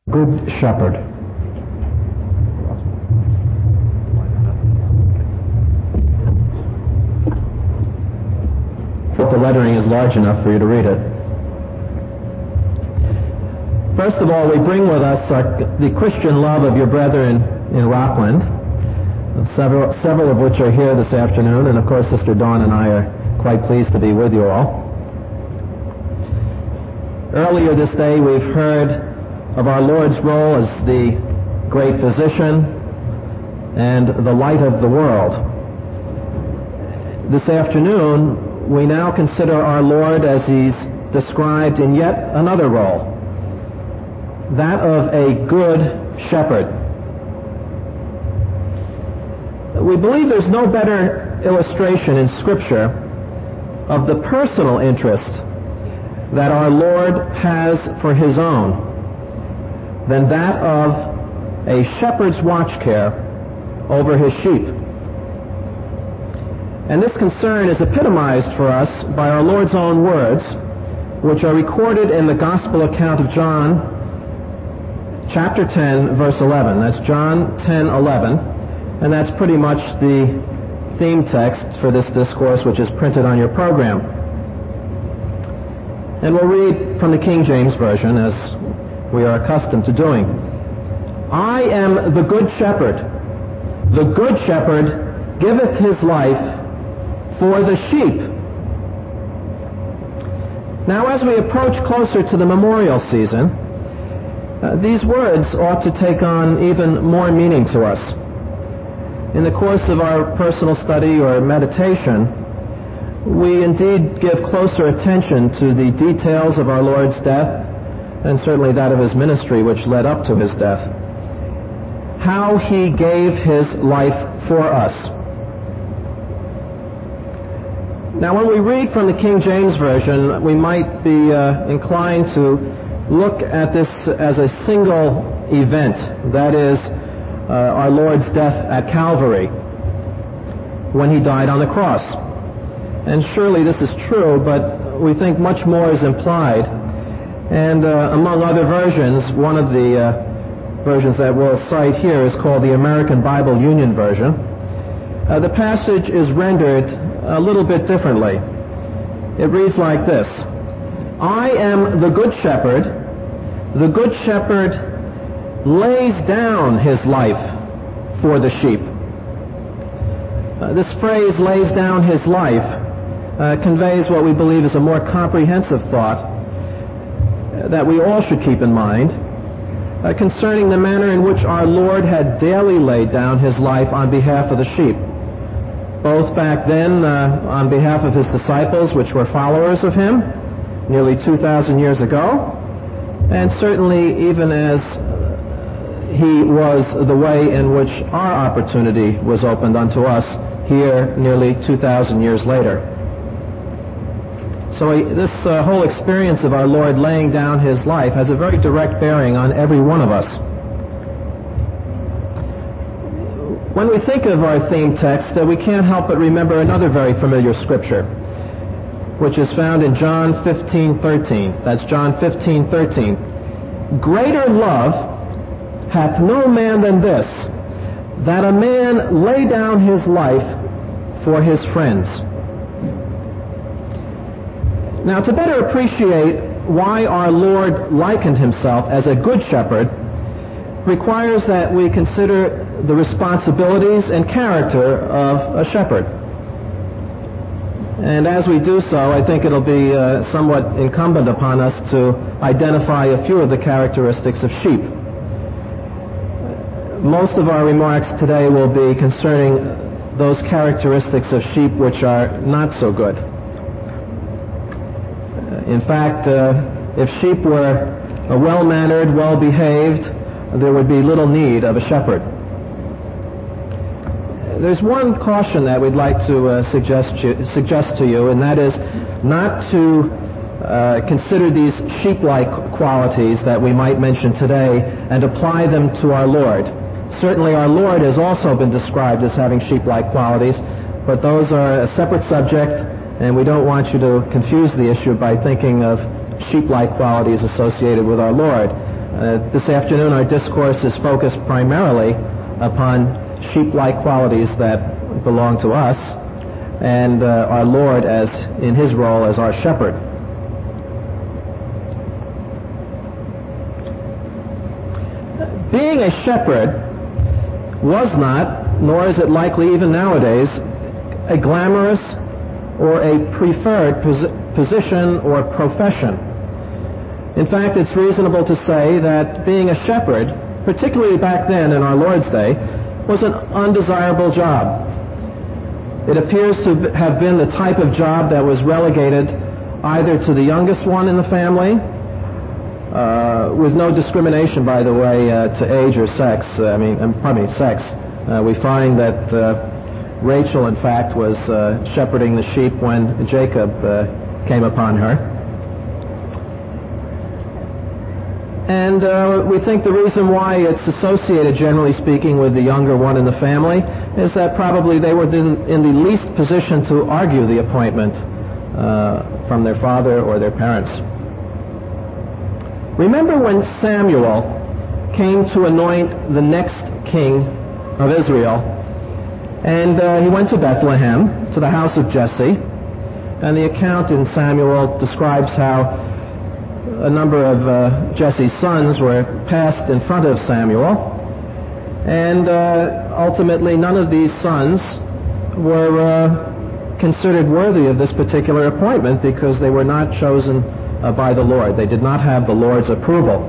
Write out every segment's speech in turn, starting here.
Good Shepherd. Hope the lettering is large enough for you to read it. First of all, we bring with us the Christian love of your brethren in Rockland, several of which are here this afternoon, and of course Sister Dawn and I are quite pleased to be with you all. Earlier this day we've heard of our Lord's role as the great physician and the light of the world. This afternoon, we now consider our Lord as he's described in yet another role, that of a good shepherd. We believe there's no better illustration in Scripture of the personal interest that our Lord has for his own than that of a shepherd's watch care over his sheep. And this concern is epitomized for us by our Lord's own words, which are recorded in the Gospel account of John, chapter 10, verse 11. That's John 10:11, and that's pretty much the theme text for this discourse, which is printed on your program. And we'll read from the King James Version, as we are accustomed to doing. I am the good shepherd. The good shepherd giveth his life for the sheep. Now, as we approach closer to the memorial season, these words ought to take on even more meaning to us. In the course of our personal study or meditation, we indeed give closer attention to the details of our Lord's death, and certainly that of his ministry which led up to his death. How he gave his life for us. Now, when we read from the King James Version, we might be inclined to look at this as a single event, that is, our Lord's death at Calvary, when he died on the cross. And surely this is true, but we think much more is implied. And among other versions, one of the versions that we'll cite here is called the American Bible Union Version. The passage is rendered a little bit differently. It reads like this: I am the good shepherd. The good shepherd lays down his life for the sheep. This phrase, lays down his life, conveys what we believe is a more comprehensive thought that we all should keep in mind concerning the manner in which our Lord had daily laid down his life on behalf of the sheep, both back then on behalf of his disciples, which were followers of him nearly 2,000 years ago, and certainly even as he was the way in which our opportunity was opened unto us here nearly 2,000 years later. So this whole experience of our Lord laying down his life has a very direct bearing on every one of us. When we think of our theme text, we can't help but remember another very familiar scripture, which is found in John 15:13. That's John 15:13. Greater love hath no man than this, that a man lay down his life for his friends. Now, to better appreciate why our Lord likened himself as a good shepherd requires that we consider the responsibilities and character of a shepherd. And as we do so, I think it'll be somewhat incumbent upon us to identify a few of the characteristics of sheep. Most of our remarks today will be concerning those characteristics of sheep which are not so good. In fact, if sheep were well-mannered, well-behaved, there would be little need of a shepherd. There's one caution that we'd like to suggest to you, and that is not to consider these sheep-like qualities that we might mention today and apply them to our Lord. Certainly our Lord has also been described as having sheep-like qualities, but those are a separate subject, and we don't want you to confuse the issue by thinking of sheep-like qualities associated with our Lord. This afternoon our discourse is focused primarily upon sheep-like qualities that belong to us and our Lord as in his role as our shepherd. Being a shepherd was not, nor is it likely even nowadays, a glamorous or a preferred position or profession. In fact, it's reasonable to say that being a shepherd, particularly back then in our Lord's day, was an undesirable job. It appears to have been the type of job that was relegated either to the youngest one in the family, with no discrimination, by the way, to age or sex. Sex. We find that Rachel, in fact, was shepherding the sheep when Jacob came upon her. And we think the reason why it's associated, generally speaking, with the younger one in the family is that probably they were in the least position to argue the appointment from their father or their parents. Remember when Samuel came to anoint the next king of Israel, and he went to Bethlehem, to the house of Jesse, and the account in Samuel describes how a number of Jesse's sons were passed in front of Samuel, and ultimately none of these sons were considered worthy of this particular appointment because they were not chosen by the Lord. They did not have the Lord's approval.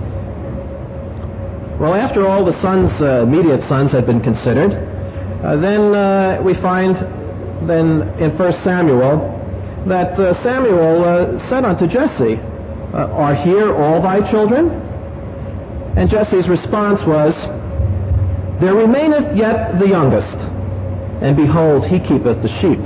Well, after all the sons, immediate sons, had been considered, then we find then in 1 Samuel that Samuel said unto Jesse, "Are here all thy children?" And Jesse's response was, "There remaineth yet the youngest, and behold, he keepeth the sheep."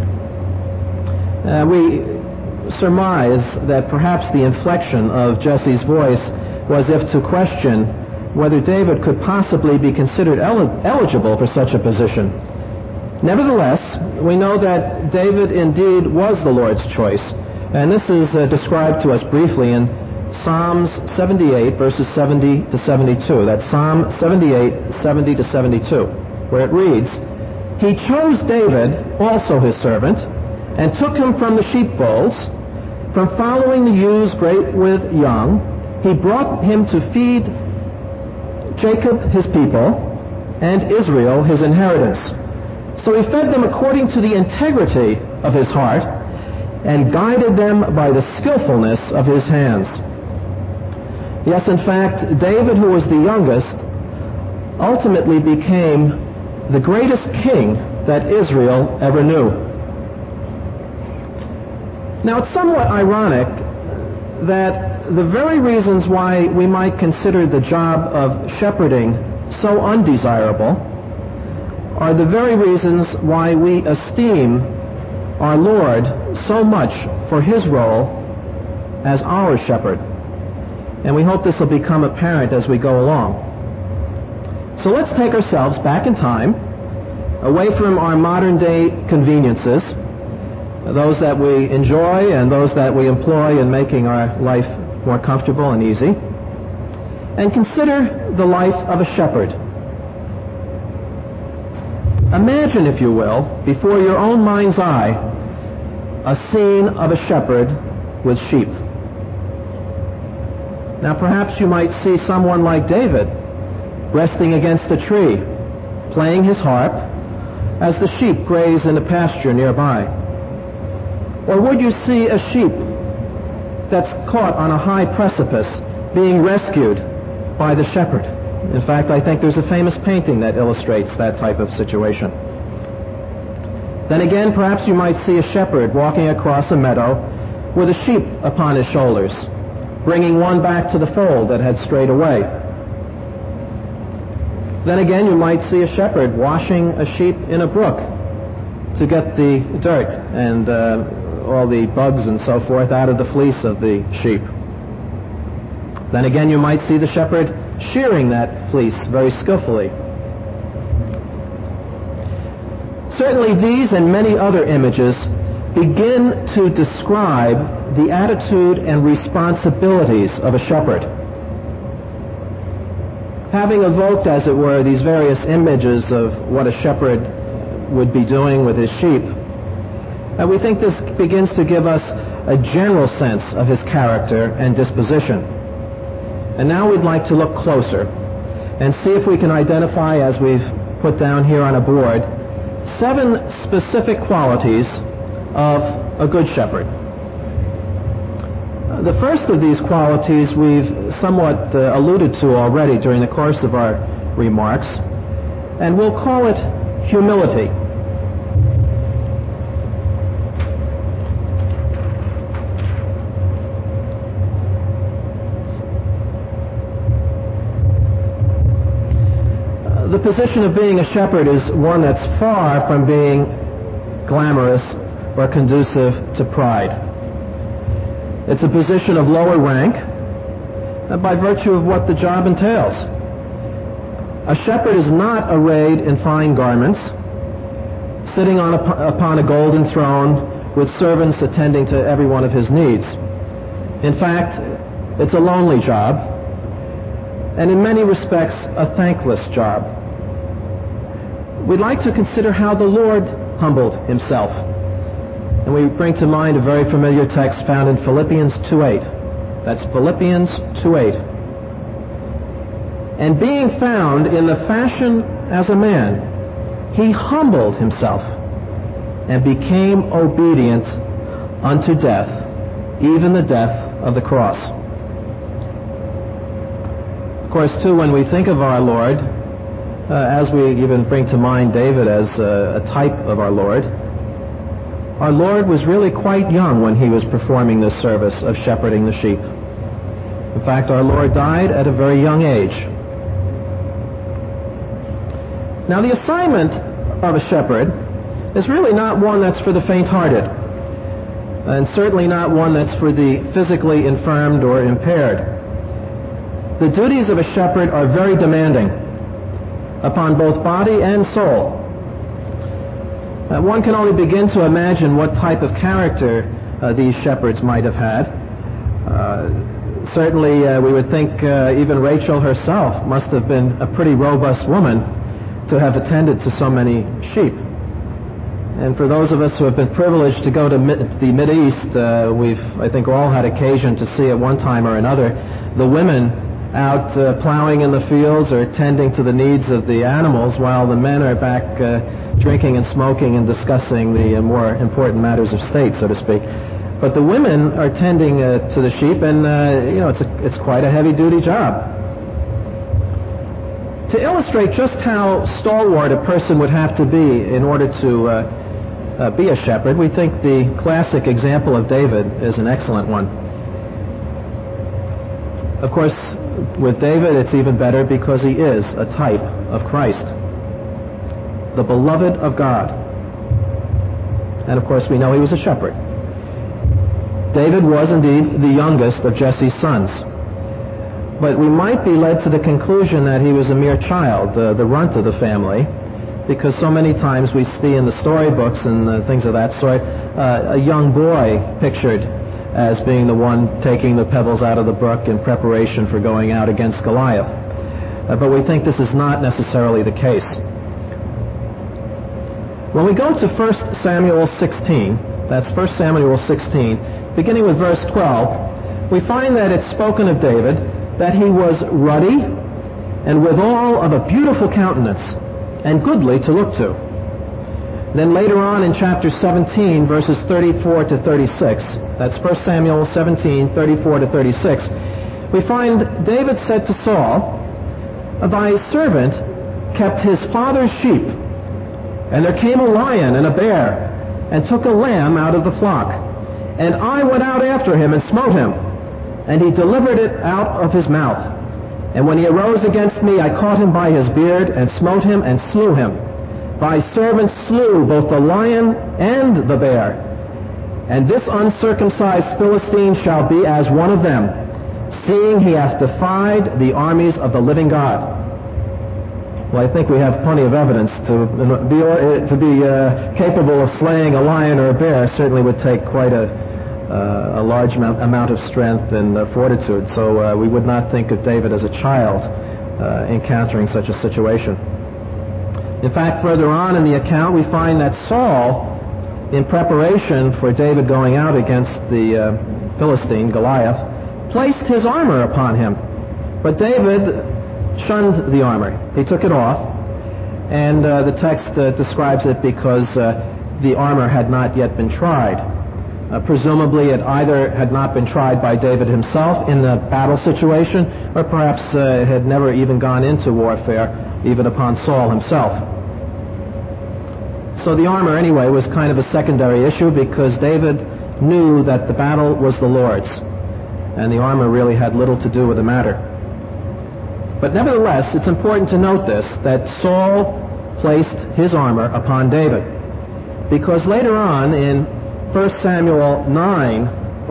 We surmise that perhaps the inflection of Jesse's voice was if to question whether David could possibly be considered eligible for such a position. Nevertheless, we know that David indeed was the Lord's choice, and this is described to us briefly in Psalms 78, verses 70 to 72. That's Psalm 78, 70 to 72, where it reads, "He chose David, also his servant, and took him from the sheepfolds, from following the ewes great with young. He brought him to feed Jacob his people, and Israel his inheritance. So he fed them according to the integrity of his heart, and guided them by the skillfulness of his hands." Yes, in fact, David, who was the youngest, ultimately became the greatest king that Israel ever knew. Now, it's somewhat ironic that the very reasons why we might consider the job of shepherding so undesirable are the very reasons why we esteem our Lord so much for his role as our shepherd. And we hope this will become apparent as we go along. So let's take ourselves back in time, away from our modern day conveniences, those that we enjoy and those that we employ in making our life more comfortable and easy, and consider the life of a shepherd. Imagine, if you will, before your own mind's eye, a scene of a shepherd with sheep. Now perhaps you might see someone like David resting against a tree, playing his harp, as the sheep graze in a pasture nearby. Or would you see a sheep that's caught on a high precipice being rescued by the shepherd? In fact, I think there's a famous painting that illustrates that type of situation. Then again, perhaps you might see a shepherd walking across a meadow with a sheep upon his shoulders, bringing one back to the fold that had strayed away. Then again, you might see a shepherd washing a sheep in a brook to get the dirt and all the bugs and so forth out of the fleece of the sheep. Then again, you might see the shepherd shearing that fleece very skillfully. Certainly these and many other images begin to describe the attitude and responsibilities of a shepherd. having evoked, as it were, these various images of what a shepherd would be doing with his sheep, we think this begins to give us a general sense of his character and disposition. And now we'd like to look closer and see if we can identify, as we've put down here on a board, 7 specific qualities of a good shepherd. The first of these qualities we've somewhat alluded to already during the course of our remarks, and we'll call it humility. The position of being a shepherd is one that's far from being glamorous or conducive to pride. It's a position of lower rank by virtue of what the job entails. A shepherd is not arrayed in fine garments, sitting upon a golden throne with servants attending to every one of his needs. In fact, it's a lonely job, and in many respects, a thankless job. We'd like to consider how the Lord humbled himself. And we bring to mind a very familiar text found in Philippians 2:8. That's Philippians 2:8. And being found in the fashion as a man, he humbled himself and became obedient unto death, even the death of the cross. Of course, too, when we think of our Lord, as we even bring to mind David as a type of our Lord was really quite young when he was performing this service of shepherding the sheep. In fact, our Lord died at a very young age. Now, the assignment of a shepherd is really not one that's for the faint-hearted, and certainly not one that's for the physically infirmed or impaired. The duties of a shepherd are very demanding upon both body and soul. One can only begin to imagine what type of character these shepherds might have had. Certainly, we would think even Rachel herself must have been a pretty robust woman to have attended to so many sheep. And for those of us who have been privileged to go to the Mideast, we've, I think, all had occasion to see at one time or another the women out plowing in the fields or tending to the needs of the animals while the men are back drinking and smoking and discussing the more important matters of state, so to speak. But the women are tending to the sheep, and it's quite a heavy-duty job. To illustrate just how stalwart a person would have to be in order to be a shepherd, we think the classic example of David is an excellent one. Of course, with David, it's even better because he is a type of Christ, the beloved of God. And of course, we know he was a shepherd. David was indeed the youngest of Jesse's sons. But we might be led to the conclusion that he was a mere child, the runt of the family, because so many times we see in the storybooks and things of that sort, a young boy pictured as being the one taking the pebbles out of the brook in preparation for going out against Goliath. But we think this is not necessarily the case. When we go to 1 Samuel 16, that's 1 Samuel 16, beginning with verse 12, we find that it's spoken of David that he was ruddy and withal of a beautiful countenance and goodly to look to. Then later on in chapter 17, verses 34 to 36, that's 1 Samuel 17, 34 to 36, we find David said to Saul, "Thy servant kept his father's sheep, and there came a lion and a bear, and took a lamb out of the flock. And I went out after him and smote him, and he delivered it out of his mouth. And when he arose against me, I caught him by his beard, and smote him, and slew him. Thy servant slew both the lion and the bear. And this uncircumcised Philistine shall be as one of them, seeing he hath defied the armies of the living God." Well, I think we have plenty of evidence to be capable of slaying a lion or a bear. Certainly would take quite a large amount of strength and fortitude. So we would not think of David as a child encountering such a situation. In fact, further on in the account, we find that Saul, in preparation for David going out against the Philistine, Goliath, placed his armor upon him. But David shunned the armor. He took it off, and the text describes it because the armor had not yet been tried. Presumably it either had not been tried by David himself in the battle situation, or perhaps it had never even gone into warfare, even upon Saul himself. So the armor, anyway, was kind of a secondary issue because David knew that the battle was the Lord's, and the armor really had little to do with the matter. But nevertheless, it's important to note this, that Saul placed his armor upon David, because later on in 1 Samuel 9,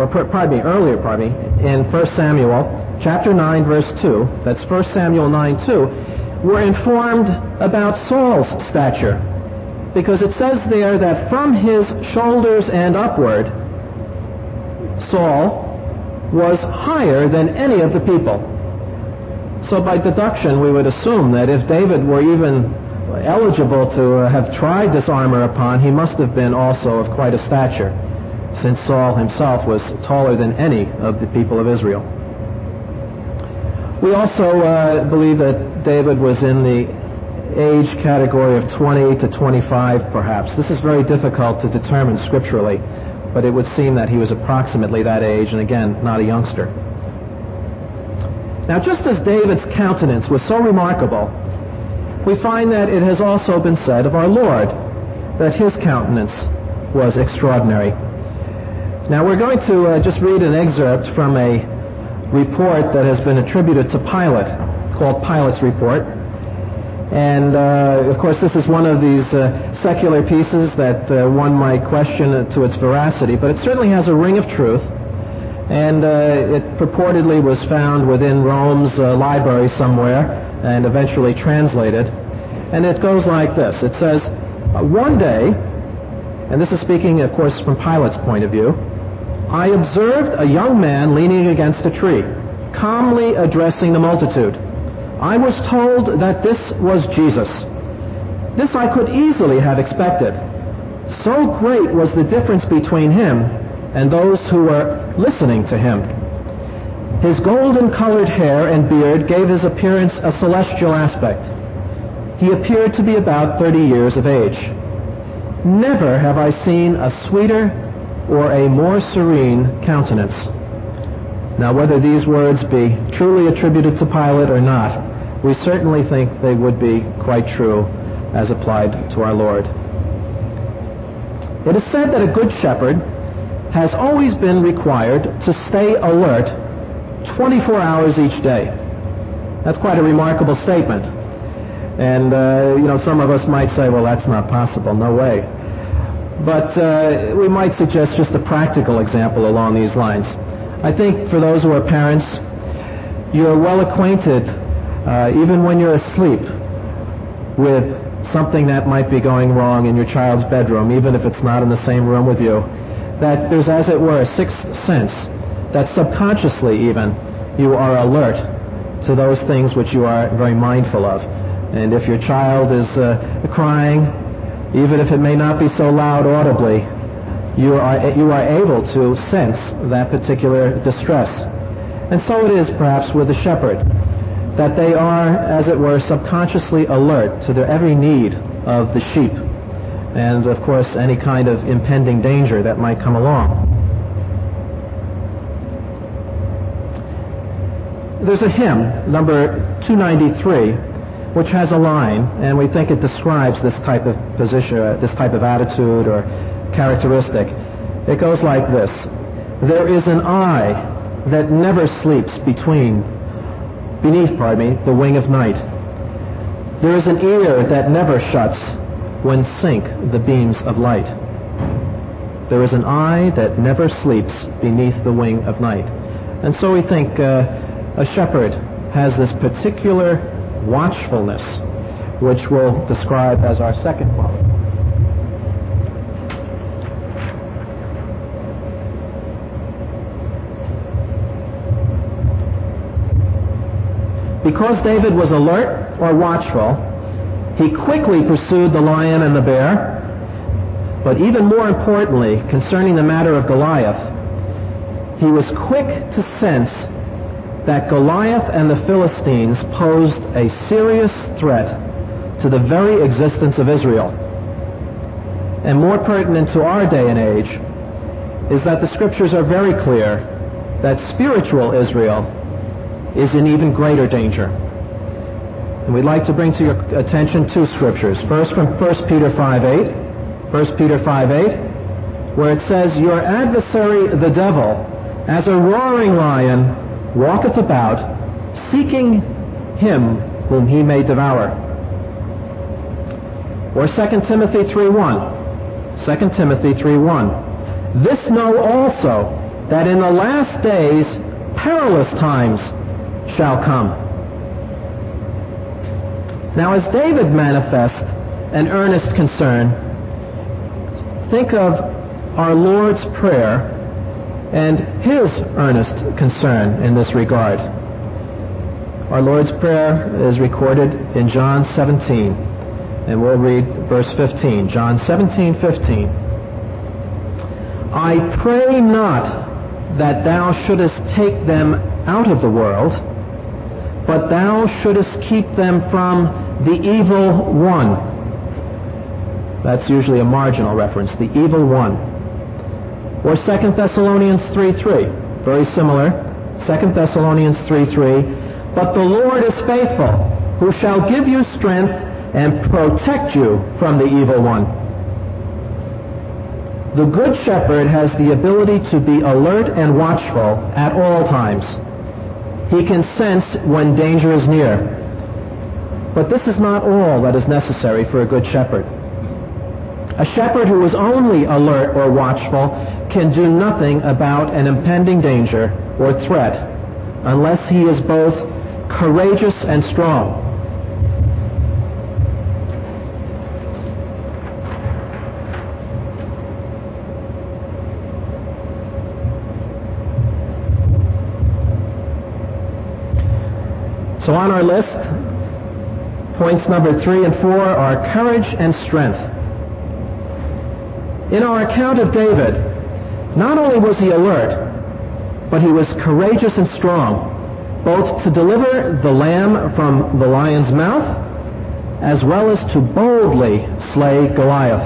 in 1 Samuel chapter 9, verse 2, that's 1 Samuel 9:2, we're informed about Saul's stature, because it says there that from his shoulders and upward, Saul was higher than any of the people. So by deduction, we would assume that if David were even eligible to have tried this armor upon, he must have been also of quite a stature, since Saul himself was taller than any of the people of Israel. We also believe that David was in the age category of 20 to 25, perhaps. This is very difficult to determine scripturally, but it would seem that he was approximately that age, and again, not a youngster. Now, just as David's countenance was so remarkable, we find that it has also been said of our Lord that his countenance was extraordinary. Now, we're going to just read an excerpt from a report that has been attributed to Pilate, called Pilate's Report. And, of course, this is one of these secular pieces that one might question to its veracity, but it certainly has a ring of truth. And it purportedly was found within Rome's library somewhere and eventually translated. And it goes like this. It says, one day, and this is speaking, of course, from Pilate's point of view, I observed a young man leaning against a tree, calmly addressing the multitude. I was told that this was Jesus. This I could easily have expected. So great was the difference between him and those who were listening to him. His golden-colored hair and beard gave his appearance a celestial aspect. He appeared to be about 30 years of age. Never have I seen a sweeter or a more serene countenance. Now, whether these words be truly attributed to Pilate or not, we certainly think they would be quite true as applied to our Lord. It is said that a good shepherd has always been required to stay alert 24 hours each day. That's quite a remarkable statement. And, some of us might say, well, that's not possible. No way. But we might suggest just a practical example along these lines. I think for those who are parents, you're well acquainted, even when you're asleep, with something that might be going wrong in your child's bedroom, even if it's not in the same room with you, that there's, as it were, a sixth sense, that subconsciously even, you are alert to those things which you are very mindful of. And if your child is crying, even if it may not be so loud audibly, you are able to sense that particular distress. And so it is perhaps with the shepherd, that they are, as it were, subconsciously alert to their every need of the sheep, and of course any kind of impending danger that might come along. There's a hymn, number 293, which has a line, and we think it describes this type of position, this type of attitude or characteristic. It goes like this: there is an eye that never sleeps beneath the wing of night. There is an ear that never shuts when sink the beams of light. There is an eye that never sleeps beneath the wing of night. And so we think a shepherd has this particular watchfulness, which we'll describe as our second quality. Because David was alert or watchful, he quickly pursued the lion and the bear. But even more importantly, concerning the matter of Goliath, he was quick to sense that Goliath and the Philistines posed a serious threat to the very existence of Israel. And more pertinent to our day and age is that the scriptures are very clear that spiritual Israel is in even greater danger. And we'd like to bring to your attention two scriptures. First, from 1 Peter 5:8. 1 Peter 5:8, where it says, "Your adversary, the devil, as a roaring lion, walketh about, seeking him whom he may devour." Or 2 Timothy 3:1. 2 Timothy 3:1. "This know also, that in the last days perilous times shall come." Now, as David manifests an earnest concern, think of our Lord's Prayer and his earnest concern in this regard. Our Lord's Prayer is recorded in John 17, and we'll read verse 15. John 17:15. "I pray not that thou shouldest take them out of the world, but thou shouldest keep them from the evil one." That's usually a marginal reference, the evil one. Or 2 Thessalonians 3:3, very similar. 2 Thessalonians 3:3, "But the Lord is faithful, who shall give you strength and protect you from the evil one." The Good Shepherd has the ability to be alert and watchful at all times. He can sense when danger is near. But this is not all that is necessary for a good shepherd. A shepherd who is only alert or watchful can do nothing about an impending danger or threat unless he is both courageous and strong. So on our list, points number 3 and 4 are courage and strength. In our account of David, not only was he alert, but he was courageous and strong, both to deliver the lamb from the lion's mouth, as well as to boldly slay Goliath.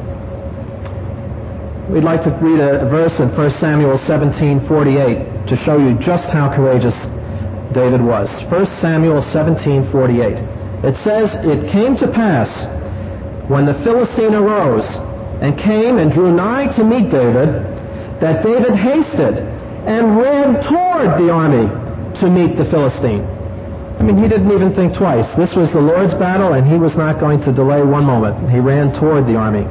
We'd like to read a verse in 1 Samuel 17:48 to show you just how courageous David was. 1 Samuel 17:48. It says, "It came to pass, when the Philistine arose and came and drew nigh to meet David, that David hasted and ran toward the army to meet the Philistine." I mean, he didn't even think twice. This was the Lord's battle, and he was not going to delay one moment. He ran toward the army.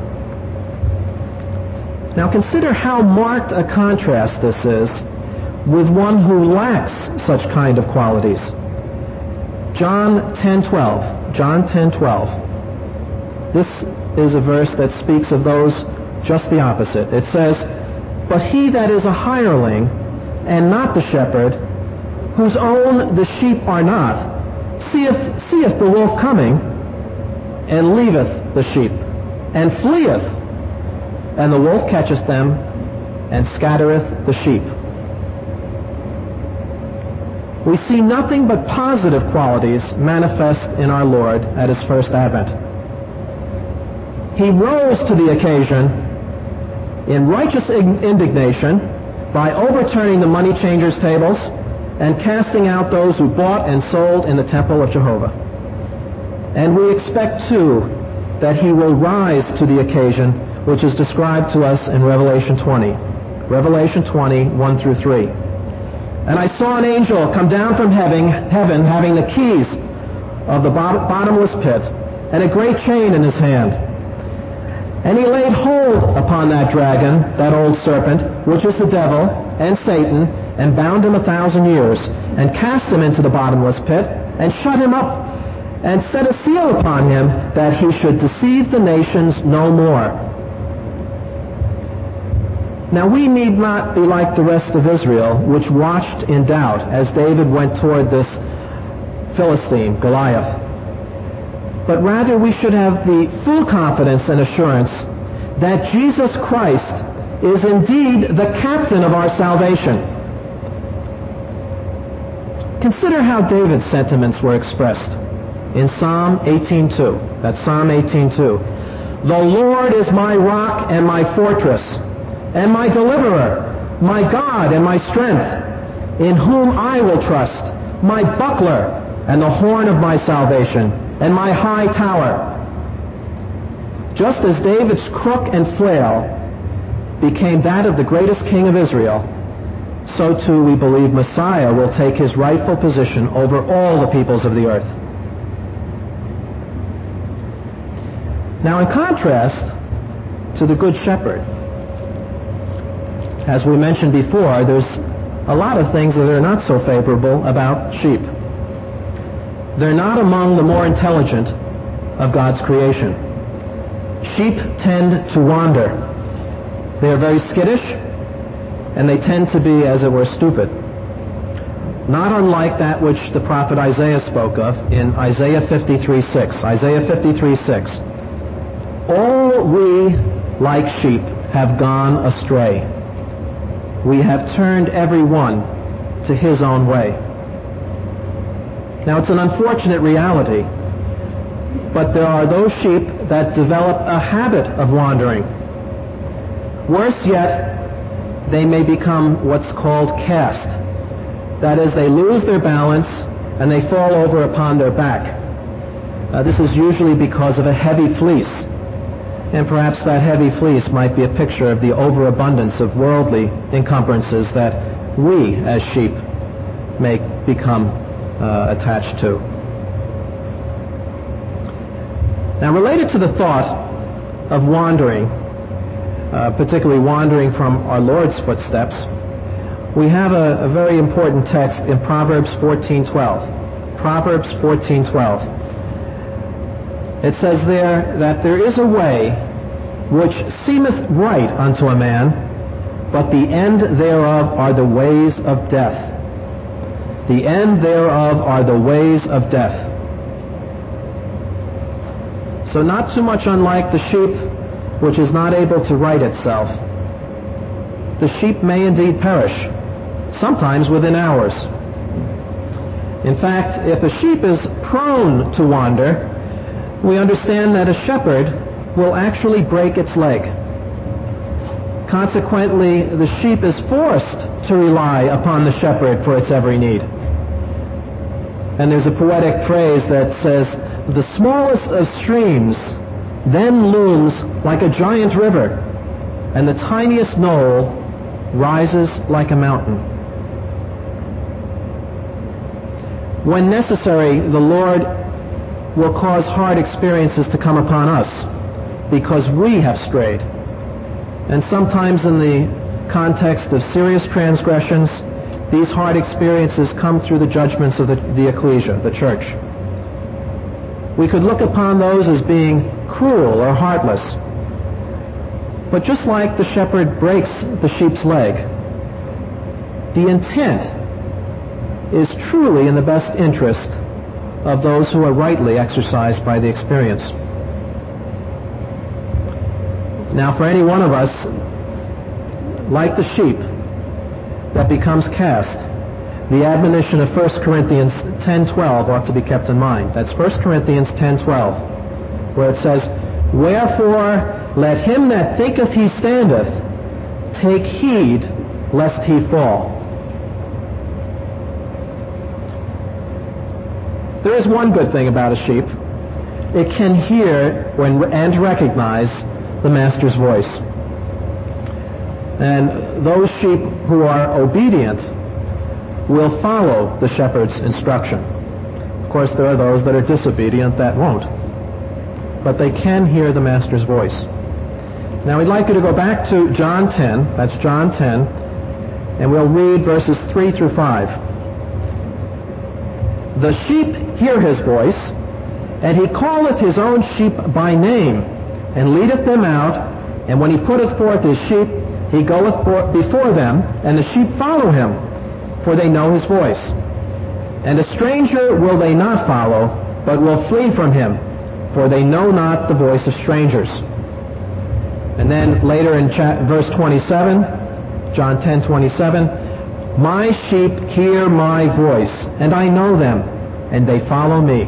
Now consider how marked a contrast this is with one who lacks such kind of qualities. John 10:12. John 10:12. This is a verse that speaks of those just the opposite. It says, "But he that is a hireling, and not the shepherd, whose own the sheep are not, seeth the wolf coming, and leaveth the sheep, and fleeth, and the wolf catcheth them, and scattereth the sheep." We see nothing but positive qualities manifest in our Lord at his first advent. He rose to the occasion in righteous indignation by overturning the money changers' tables and casting out those who bought and sold in the temple of Jehovah. And we expect, too, that he will rise to the occasion which is described to us in Revelation 20. Revelation 20, 1 through 3. "And I saw an angel come down from heaven having the keys of the bottomless pit and a great chain in his hand. And he laid hold upon that dragon, that old serpent, which is the devil and Satan, and bound him 1,000 years, and cast him into the bottomless pit, and shut him up, and set a seal upon him, that he should deceive the nations no more." Now we need not be like the rest of Israel, which watched in doubt as David went toward this Philistine, Goliath. But rather we should have the full confidence and assurance that Jesus Christ is indeed the captain of our salvation. Consider how David's sentiments were expressed in Psalm 18:2. That's Psalm 18:2. The Lord is my rock and my fortress, and my deliverer, my God and my strength, in whom I will trust, my buckler and the horn of my salvation, and my high tower. Just as David's crook and flail became that of the greatest king of Israel, so too we believe Messiah will take his rightful position over all the peoples of the earth. Now, in contrast to the Good Shepherd, as we mentioned before, there's a lot of things that are not so favorable about sheep. They're not among the more intelligent of God's creation. Sheep tend to wander. They are very skittish, and they tend to be, as it were, stupid. Not unlike that which the prophet Isaiah spoke of in Isaiah 53:6. Isaiah 53:6. All we, like sheep, have gone astray. We have turned every one to his own way. Now, it's an unfortunate reality, but there are those sheep that develop a habit of wandering. Worse yet, they may become what's called cast. That is, they lose their balance and they fall over upon their back. This is usually because of a heavy fleece. And perhaps that heavy fleece might be a picture of the overabundance of worldly encumbrances that we as sheep may become attached to. Now, related to the thought of wandering, particularly wandering from our Lord's footsteps, we have a very important text in Proverbs 14:12. Proverbs 14:12. It says there that there is a way which seemeth right unto a man, but the end thereof are the ways of death. The end thereof are the ways of death. So not too much unlike the sheep which is not able to right itself. The sheep may indeed perish, sometimes within hours. In fact, if a sheep is prone to wander, we understand that a shepherd will actually break its leg. Consequently, the sheep is forced to rely upon the shepherd for its every need. And there's a poetic phrase that says, the smallest of streams then looms like a giant river, and the tiniest knoll rises like a mountain. When necessary, the Lord will cause hard experiences to come upon us because we have strayed. And sometimes in the context of serious transgressions, these hard experiences come through the judgments of the ecclesia, the church. We could look upon those as being cruel or heartless. But just like the shepherd breaks the sheep's leg, the intent is truly in the best interest of those who are rightly exercised by the experience. Now, for any one of us, like the sheep that becomes cast, the admonition of 1 Corinthians 10:12 ought to be kept in mind. That's 1 Corinthians 10:12, where it says, wherefore let him that thinketh he standeth take heed lest he fall. There is one good thing about a sheep. It can hear and recognize the master's voice. And those sheep who are obedient will follow the shepherd's instruction. Of course, there are those that are disobedient that won't. But they can hear the master's voice. Now, we'd like you to go back to John 10. That's John 10. And we'll read verses 3 through 5. The sheep hear his voice, and he calleth his own sheep by name, and leadeth them out, and when he putteth forth his sheep, he goeth before them, and the sheep follow him, for they know his voice. And a stranger will they not follow, but will flee from him, for they know not the voice of strangers. And then later in verse 27, John 10:27, my sheep hear my voice, and I know them, and they follow me.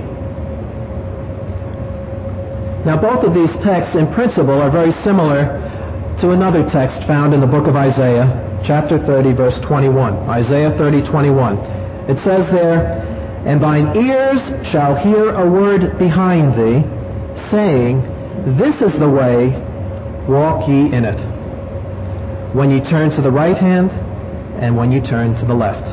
Now both of these texts in principle are very similar to another text found in the book of Isaiah, chapter 30, verse 21. Isaiah 30:21. It says there, and thine ears shall hear a word behind thee, saying, this is the way, walk ye in it. When you turn to the right hand, and when you turn to the left.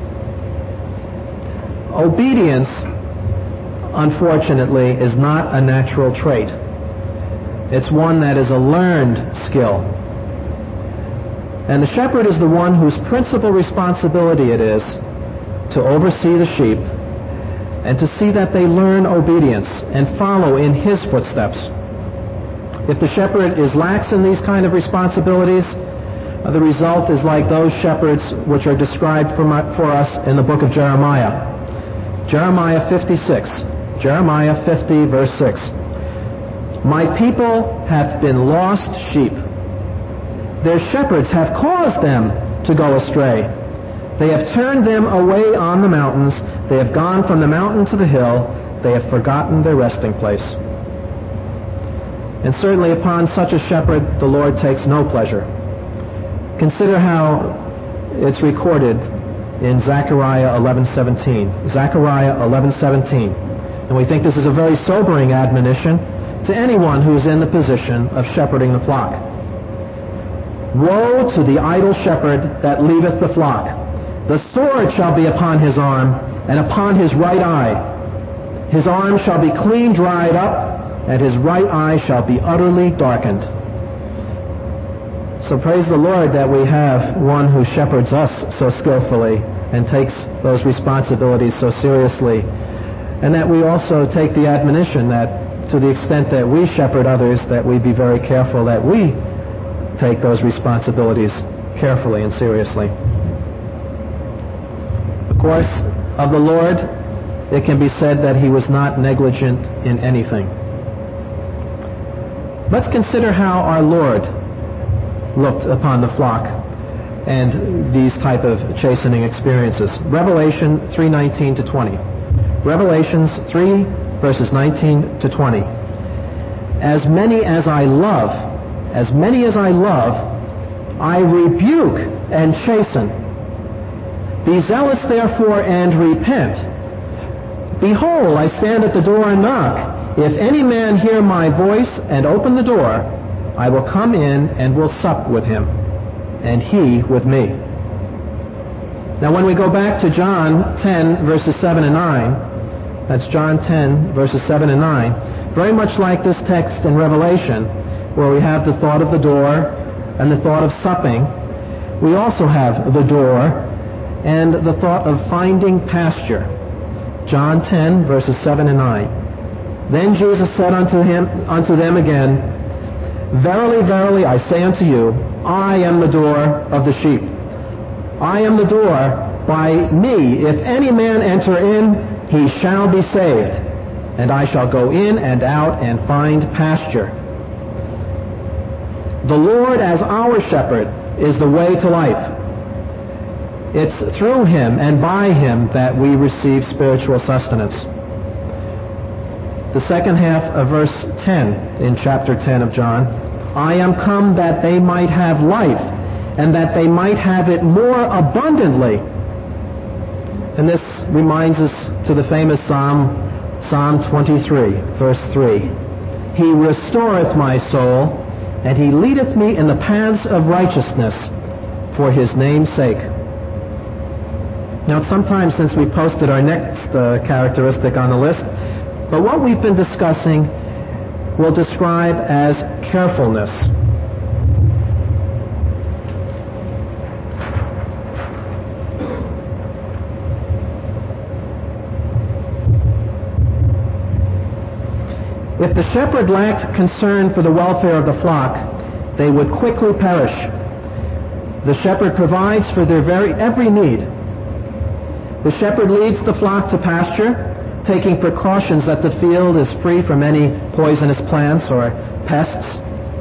Obedience, unfortunately, is not a natural trait. It's one that is a learned skill. And the shepherd is the one whose principal responsibility it is to oversee the sheep and to see that they learn obedience and follow in his footsteps. If the shepherd is lax in these kind of responsibilities, the result is like those shepherds which are described for us in the book of Jeremiah. Jeremiah 56. Jeremiah 50, verse 6. My people hath been lost sheep. Their shepherds have caused them to go astray. They have turned them away on the mountains. They have gone from the mountain to the hill. They have forgotten their resting place. And certainly upon such a shepherd the Lord takes no pleasure. Consider how it's recorded in Zechariah 11:17. Zechariah 11:17. And we think this is a very sobering admonition to anyone who is in the position of shepherding the flock. Woe to the idle shepherd that leaveth the flock. The sword shall be upon his arm, and upon his right eye. His arm shall be clean dried up, and his right eye shall be utterly darkened. So praise the Lord that we have one who shepherds us so skillfully and takes those responsibilities so seriously, and that we also take the admonition that to the extent that we shepherd others, that we be very careful that we take those responsibilities carefully and seriously. Of course, of the Lord, it can be said that he was not negligent in anything. Let's consider how our Lord looked upon the flock and these type of chastening experiences. Revelation 3:19 to 20. Revelations 3, verses 19 to 20. As many as I love, I rebuke and chasten. Be zealous therefore and repent. Behold, I stand at the door and knock. If any man hear my voice and open the door, I will come in and will sup with him, and he with me. Now when we go back to John 10, verses 7 and 9, that's John 10, verses 7 and 9, very much like this text in Revelation, where we have the thought of the door and the thought of supping, we also have the door and the thought of finding pasture. John 10, verses 7 and 9. Then Jesus said unto them again, Verily, verily, I say unto you, I am the door of the sheep. I am the door. By me, if any man enter in, he shall be saved, and I shall go in and out and find pasture. The Lord as our shepherd is the way to life. It's through him and by him that we receive spiritual sustenance. The second half of verse 10 in chapter 10 of John, I am come that they might have life, and that they might have it more abundantly. And this reminds us to the famous Psalm 23, verse 3. He restoreth my soul, and he leadeth me in the paths of righteousness for his name's sake. Now, it's some time since we posted our next characteristic on the list, but what we've been discussing we'll describe as carefulness. If the shepherd lacked concern for the welfare of the flock, they would quickly perish. The shepherd provides for their every need. The shepherd leads the flock to pasture, taking precautions that the field is free from any poisonous plants or pests.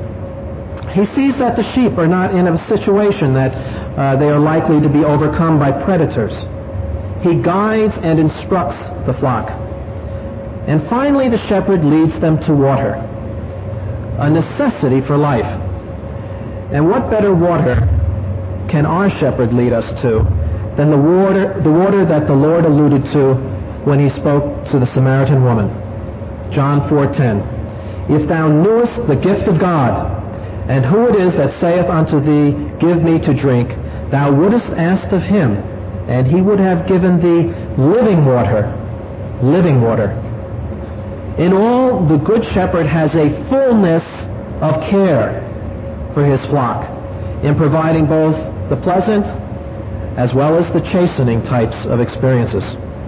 He sees that the sheep are not in a situation that they are likely to be overcome by predators. He guides and instructs the flock. And finally, the shepherd leads them to water, a necessity for life. And what better water can our shepherd lead us to than the water that the Lord alluded to when he spoke to the Samaritan woman? John 4:10. If thou knewest the gift of God, and who it is that saith unto thee, Give me to drink, thou wouldest ask of him, and he would have given thee living water. Living water. In all, the Good Shepherd has a fullness of care for his flock in providing both the pleasant as well as the chastening types of experiences.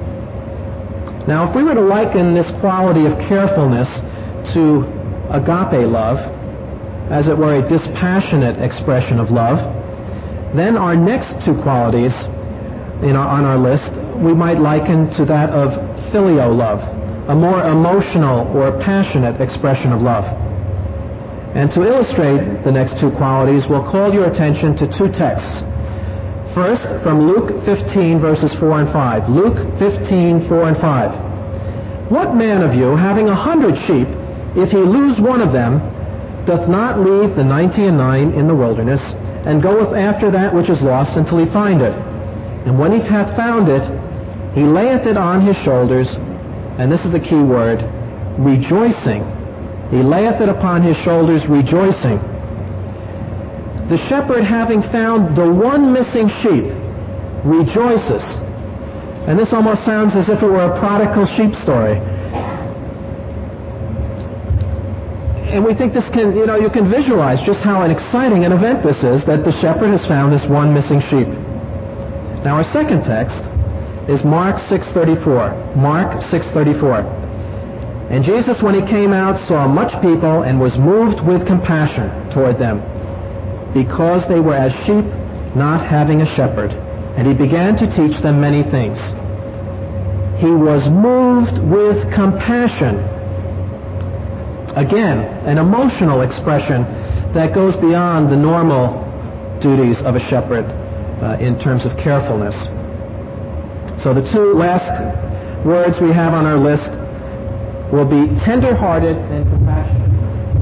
Now, if we were to liken this quality of carefulness to agape love, as it were a dispassionate expression of love, then our next two qualities on our list we might liken to that of filial love, a more emotional or passionate expression of love. And to illustrate the next two qualities, we'll call your attention to two texts. First, from Luke 15, verses 4 and 5. Luke 15, 4 and 5. What man of you, having 100 sheep, if he lose one of them, doth not leave the 99 in the wilderness, and goeth after that which is lost until he find it? And when he hath found it, he layeth it on his shoulders, and this is the key word, rejoicing. He layeth it upon his shoulders, rejoicing. The shepherd, having found the one missing sheep, rejoices. And this almost sounds as if it were a prodigal sheep story. And we think this can, you can visualize just how an exciting an event this is, that the shepherd has found this one missing sheep. Now our second text is Mark 6:34. Mark 6:34. And Jesus, when he came out, saw much people and was moved with compassion toward them, because they were as sheep not having a shepherd. And he began to teach them many things. He was moved with compassion. Again, an emotional expression that goes beyond the normal duties of a shepherd in terms of carefulness. So the two last words we have on our list will be tender-hearted and compassionate.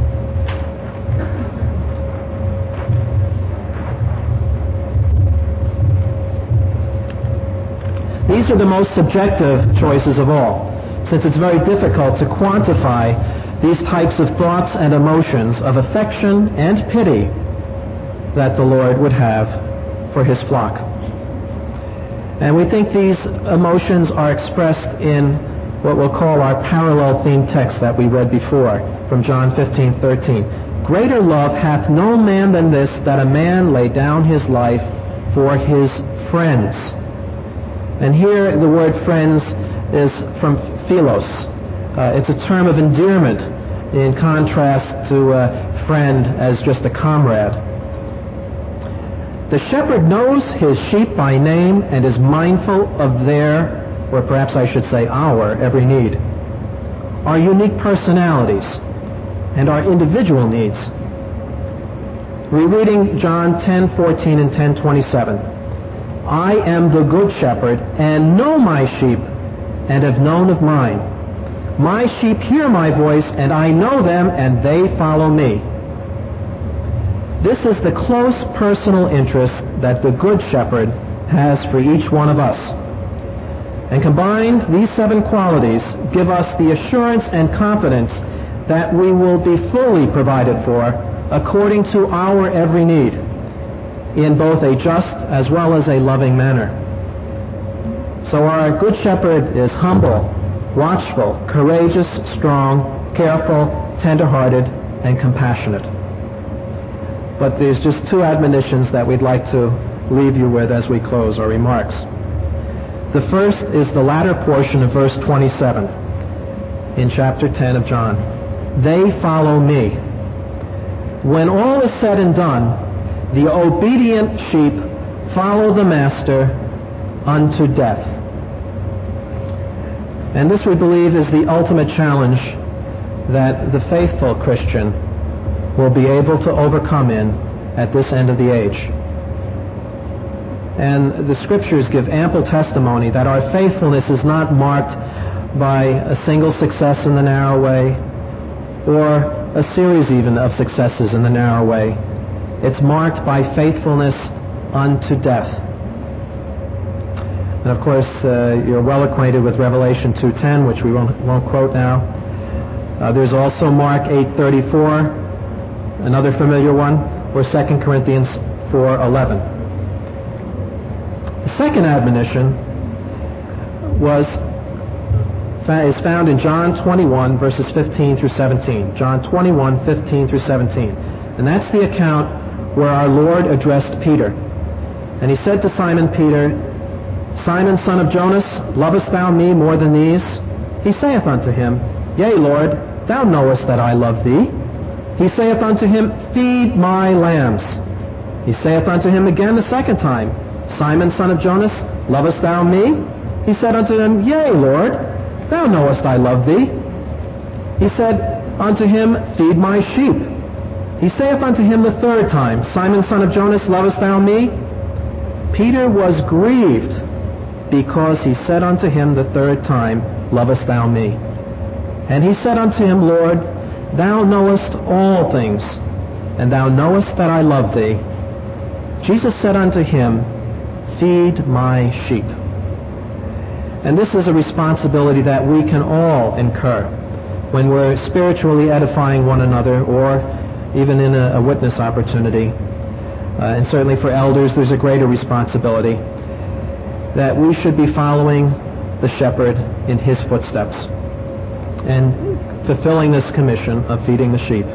These are the most subjective choices of all, since it's very difficult to quantify these types of thoughts and emotions of affection and pity that the Lord would have for his flock. And we think these emotions are expressed in what we'll call our parallel theme text that we read before from John 15:13. Greater love hath no man than this, that a man lay down his life for his friends. And here the word friends is from philos. It's a term of endearment in contrast to a friend as just a comrade. The shepherd knows his sheep by name and is mindful of their, or perhaps I should say our, every need, our unique personalities, and our individual needs. Rereading John 10:14 and 10:27. I am the good shepherd, and know my sheep, and have known of mine. My sheep hear my voice, and I know them, and they follow me. This is the close personal interest that the Good Shepherd has for each one of us. And combined, these 7 qualities give us the assurance and confidence that we will be fully provided for according to our every need, in both a just as well as a loving manner. So our Good Shepherd is humble, watchful, courageous, strong, careful, tender-hearted, and compassionate. But there's just 2 admonitions that we'd like to leave you with as we close our remarks. The first is the latter portion of verse 27 in chapter 10 of John. They follow me. When all is said and done, the obedient sheep follow the master unto death. And this, we believe, is the ultimate challenge that the faithful Christian will be able to overcome in at this end of the age. And the Scriptures give ample testimony that our faithfulness is not marked by a single success in the narrow way or a series even of successes in the narrow way. It's marked by faithfulness unto death. And of course, you're well acquainted with Revelation 2:10, which we won't quote now. There's also Mark 8:34, another familiar one, or 2 Corinthians 4:11. The second admonition is found in John 21, verses 15 through 17. John 21, 15 through 17. And that's the account where our Lord addressed Peter. And he said to Simon Peter, Simon, son of Jonas, lovest thou me more than these? He saith unto him, Yea, Lord, thou knowest that I love thee. He saith unto him, Feed my lambs. He saith unto him again the second time, Simon, son of Jonas, lovest thou me? He said unto him, Yea, Lord, thou knowest I love thee. He said unto him, Feed my sheep. He saith unto him the third time, Simon, son of Jonas, lovest thou me? Peter was grieved, because he said unto him the third time, Lovest thou me? And he said unto him, Lord, thou knowest all things, and thou knowest that I love thee. Jesus said unto him, Feed my sheep. And this is a responsibility that we can all incur when we're spiritually edifying one another, or even in a witness opportunity. And certainly for elders, there's a greater responsibility that we should be following the shepherd in his footsteps and fulfilling this commission of feeding the sheep.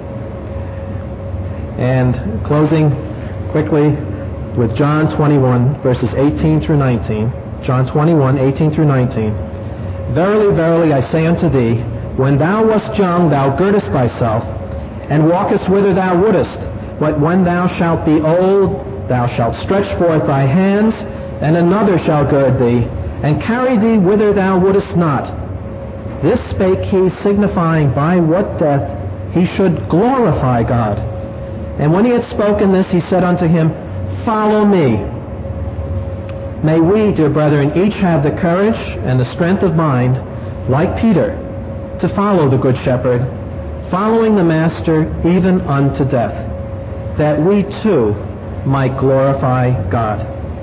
And closing quickly with John 21, verses 18 through 19. John 21, 18 through 19. Verily, verily, I say unto thee, when thou wast young, thou girdest thyself, and walkest whither thou wouldest. But when thou shalt be old, thou shalt stretch forth thy hands, and another shall gird thee, and carry thee whither thou wouldest not. This spake he, signifying by what death he should glorify God. And when he had spoken this, he said unto him, Follow me. May we, dear brethren, each have the courage and the strength of mind, like Peter, to follow the Good Shepherd, following the Master even unto death, that we too might glorify God.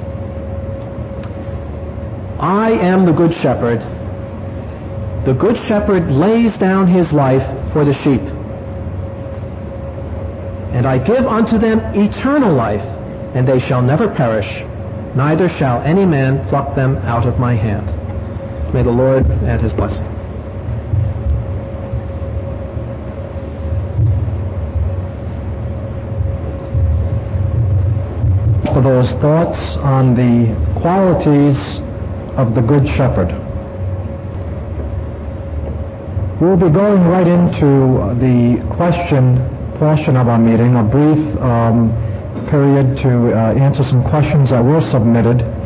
I am the Good Shepherd. The Good Shepherd lays down his life for the sheep. And I give unto them eternal life, and they shall never perish, neither shall any man pluck them out of my hand. May the Lord add his blessing. For those thoughts on the qualities of the Good Shepherd. We'll be going right into the question portion of our meeting, a brief period to answer some questions that were submitted